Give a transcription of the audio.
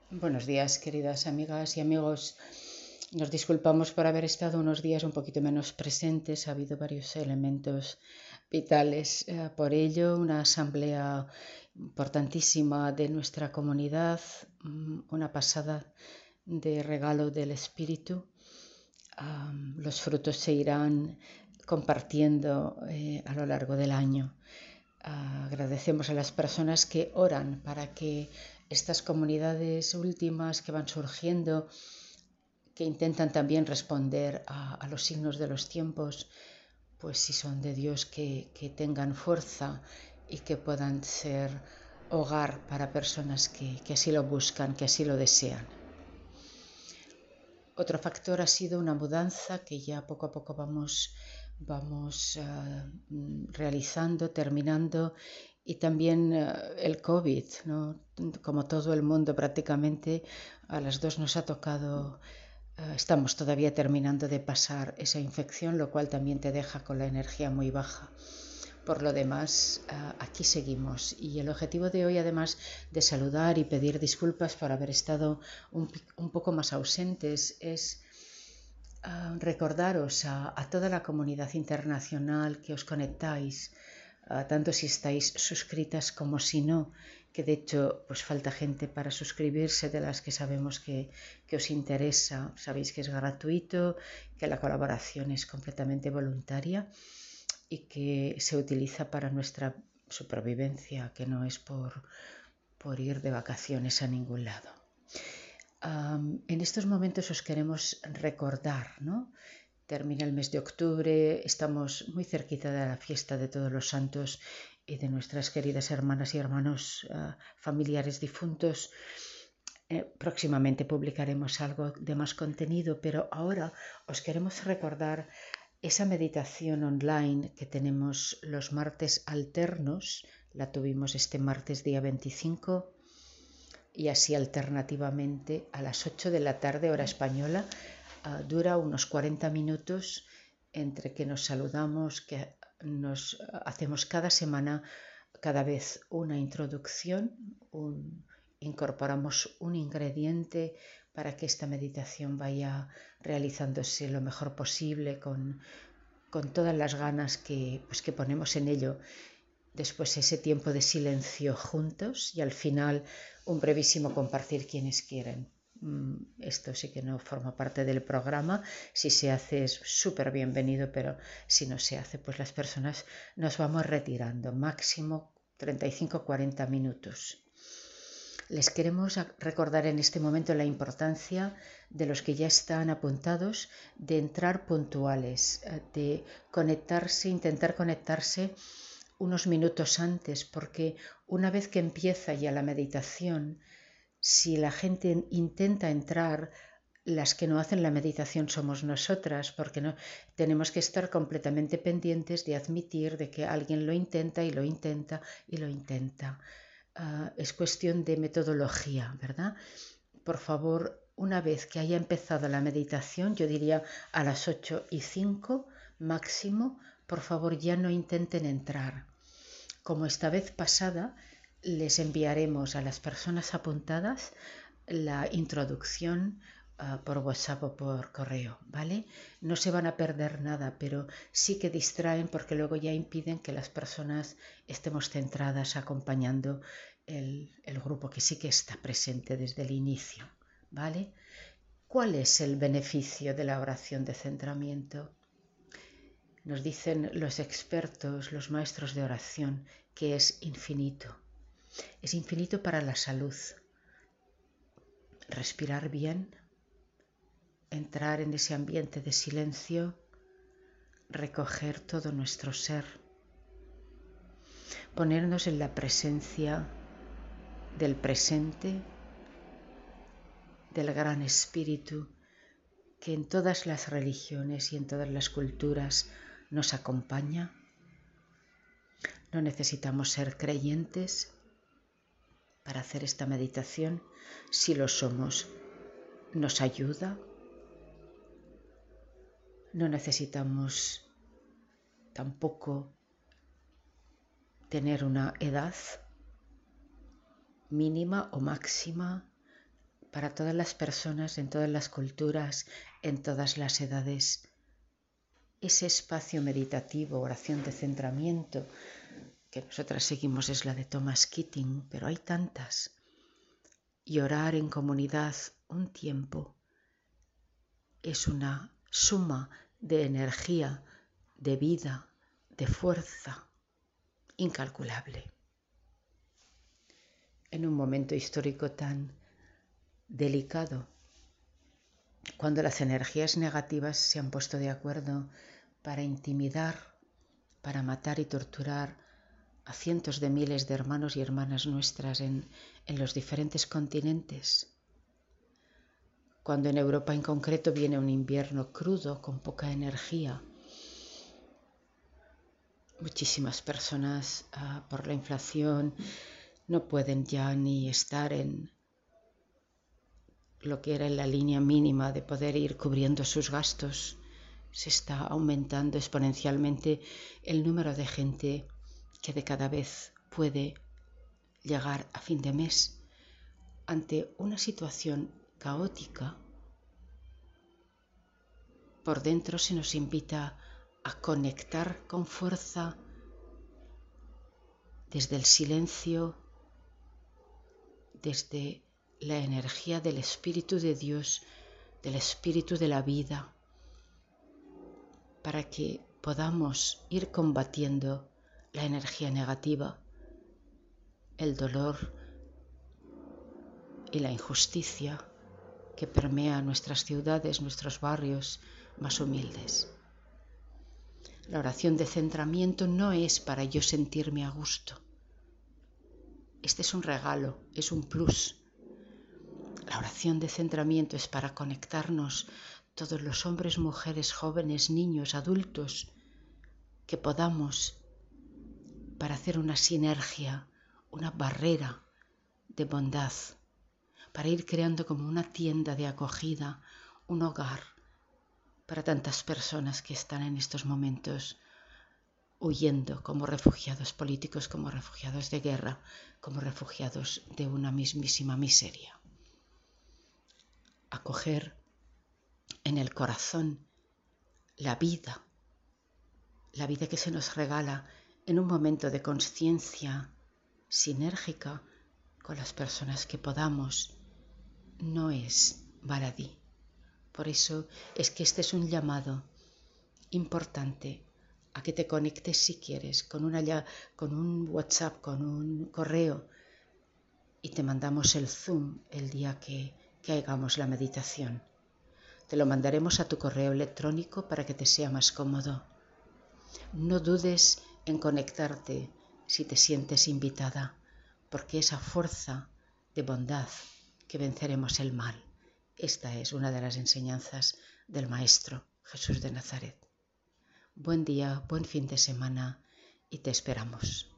Buenos días, queridas amigas y amigos. Nos disculpamos por haber estado unos días un poquito menos presentes. Ha habido varios elementos vitales. Por ello, una asamblea importantísima de nuestra comunidad, una pasada de regalo del Espíritu. Los frutos se irán compartiendo a lo largo del año. Agradecemos a las personas que oran para que estas comunidades últimas que van surgiendo, que intentan también responder a los signos de los tiempos, pues si son de Dios, que tengan fuerza y que puedan ser hogar para personas que así lo buscan, que así lo desean. Otro factor ha sido una mudanza que ya poco a poco vamos realizando, terminando, y también el COVID, ¿no? Como todo el mundo prácticamente, a las dos nos ha tocado, estamos todavía terminando de pasar esa infección, lo cual también te deja con la energía muy baja. Por lo demás, aquí seguimos. Y el objetivo de hoy, además de saludar y pedir disculpas por haber estado un poco más ausentes, es recordaros a toda la comunidad internacional que os conectáis, tanto si estáis suscritas como si no, que de hecho pues falta gente para suscribirse, de las que sabemos que os interesa. Sabéis que es gratuito, que la colaboración es completamente voluntaria y que se utiliza para nuestra supervivencia, que no es por ir de vacaciones a ningún lado. En estos momentos os queremos recordar, ¿no? Termina el mes de octubre, estamos muy cerquita de la fiesta de Todos los Santos y de nuestras queridas hermanas y hermanos familiares difuntos. Próximamente publicaremos algo de más contenido, pero ahora os queremos recordar esa meditación online que tenemos los martes alternos. La tuvimos este martes día 25 y así alternativamente a las 8 de la tarde hora española. Dura unos 40 minutos entre que nos saludamos, que nos hacemos cada semana, cada vez una introducción, incorporamos un ingrediente para que esta meditación vaya realizándose lo mejor posible con todas las ganas que ponemos en ello. Después ese tiempo de silencio juntos y al final un brevísimo compartir quienes quieren. Esto sí que no forma parte del programa. Si se hace es súper bienvenido, pero si no se hace, pues las personas nos vamos retirando. Máximo 35-40 minutos. Les queremos recordar en este momento la importancia de los que ya están apuntados de entrar puntuales, de conectarse, intentar conectarse unos minutos antes, porque una vez que empieza ya la meditación, si la gente intenta entrar, las que no hacen la meditación somos nosotras, porque no tenemos que estar completamente pendientes de admitir de que alguien lo intenta y lo intenta y lo intenta. Es cuestión de metodología, ¿verdad? Por favor, una vez que haya empezado la meditación, yo diría a las 8:05 máximo, por favor ya no intenten entrar. Como esta vez pasada, les enviaremos a las personas apuntadas la introducción por WhatsApp o por correo, ¿vale? No se van a perder nada, pero sí que distraen porque luego ya impiden que las personas estemos centradas acompañando el grupo que sí que está presente desde el inicio, ¿vale? ¿Cuál es el beneficio de la oración de centramiento? Nos dicen los expertos, los maestros de oración, que es infinito. Es infinito para la salud. Respirar bien, entrar en ese ambiente de silencio, recoger todo nuestro ser, ponernos en la presencia del presente, del gran espíritu que en todas las religiones y en todas las culturas nos acompaña. No necesitamos ser creyentes para hacer esta meditación. Si lo somos, nos ayuda. No necesitamos tampoco tener una edad mínima o máxima para todas las personas, en todas las culturas, en todas las edades. Ese espacio meditativo, oración de centramiento, que nosotras seguimos es la de Thomas Keating, pero hay tantas. Y orar en comunidad un tiempo es una suma de energía, de vida, de fuerza incalculable. En un momento histórico tan delicado, cuando las energías negativas se han puesto de acuerdo para intimidar, para matar y torturar a cientos de miles de hermanos y hermanas nuestras en los diferentes continentes, cuando en Europa en concreto viene un invierno crudo con poca energía. Muchísimas personas por la inflación no pueden ya ni estar en lo que era en la línea mínima de poder ir cubriendo sus gastos. Se está aumentando exponencialmente el número de gente que de cada vez puede llegar a fin de mes. Ante una situación caótica, por dentro se nos invita a conectar con fuerza desde el silencio, desde la energía del Espíritu de Dios, del Espíritu de la vida, para que podamos ir combatiendo la energía negativa, el dolor y la injusticia que permea nuestras ciudades, nuestros barrios más humildes. La oración de centramiento no es para yo sentirme a gusto. Este es un regalo, es un plus. La oración de centramiento es para conectarnos todos los hombres, mujeres, jóvenes, niños, adultos, que podamos, para hacer una sinergia, una barrera de bondad, para ir creando como una tienda de acogida, un hogar para tantas personas que están en estos momentos huyendo como refugiados políticos, como refugiados de guerra, como refugiados de una mismísima miseria. Acoger en el corazón la vida que se nos regala en un momento de conciencia sinérgica con las personas que podamos, no es baladí. Por eso es que este es un llamado importante a que te conectes si quieres con un WhatsApp, con un correo, y te mandamos el Zoom el día que hagamos la meditación. Te lo mandaremos a tu correo electrónico para que te sea más cómodo. No dudes en conectarte si te sientes invitada, porque esa fuerza de bondad que venceremos el mal. Esta es una de las enseñanzas del Maestro Jesús de Nazaret. Buen día, buen fin de semana y te esperamos.